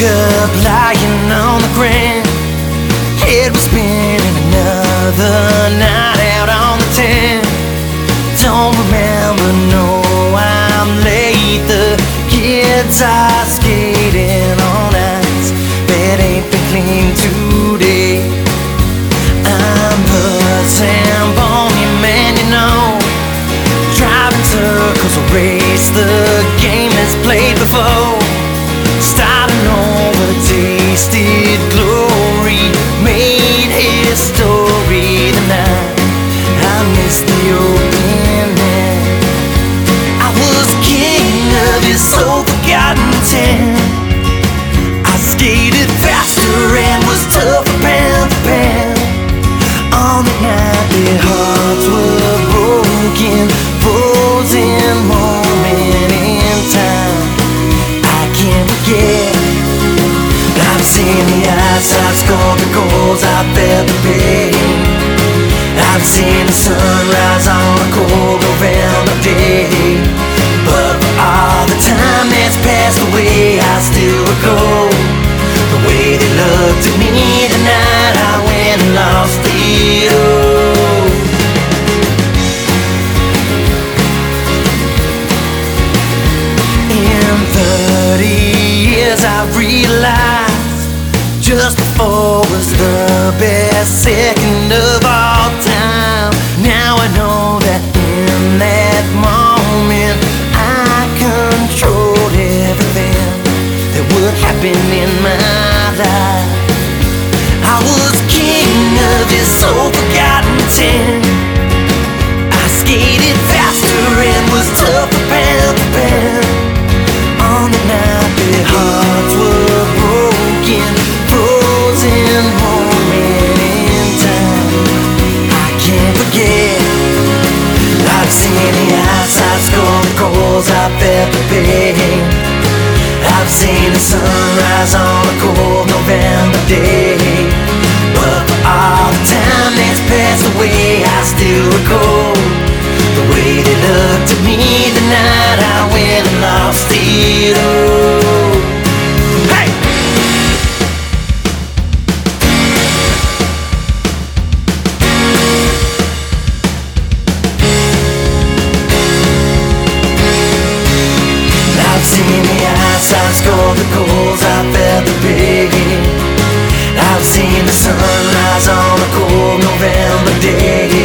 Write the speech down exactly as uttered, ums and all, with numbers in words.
up lying on the ground. Head was spinning, another night out on the town. Don't remember, no, I'm late. The kids are skating on ice. Bed ain't been clean today. I'm the Zamboni man, you know, driving circles, a race the game has played before. Starting over, tasted glory, made history tonight. I missed the opening. I was king of this old forgotten town. I skated faster and was tougher pound for pound. On the night their hearts were broken, frozen moment in time. I can't forget. I've seen the ice, I've scored the goals, I felt the pain. I've seen the sunrise on a cold November day. But for all the time that's passed away, I still recall the way they looked at me the night I went and lost it all. In thirty years I realized just before was the best second of all time. Now I know that in that moment I controlled everything that would happen in my life. I was king of this old forgotten town. I skated faster and was tougher pound for pound. On the night their hearts were broken, frozen moment in time. I can't forget. I've seen the ice, I've scored the goals, I felt the pain. I've seen the sunrise on a cold November day. But for all the time that's passed away, I still recall the way they looked at me the night I went and lost it all. Hey! I've seen the ice, I've scored the goals, I felt the pain. I've seen the sunrise on a cold November day.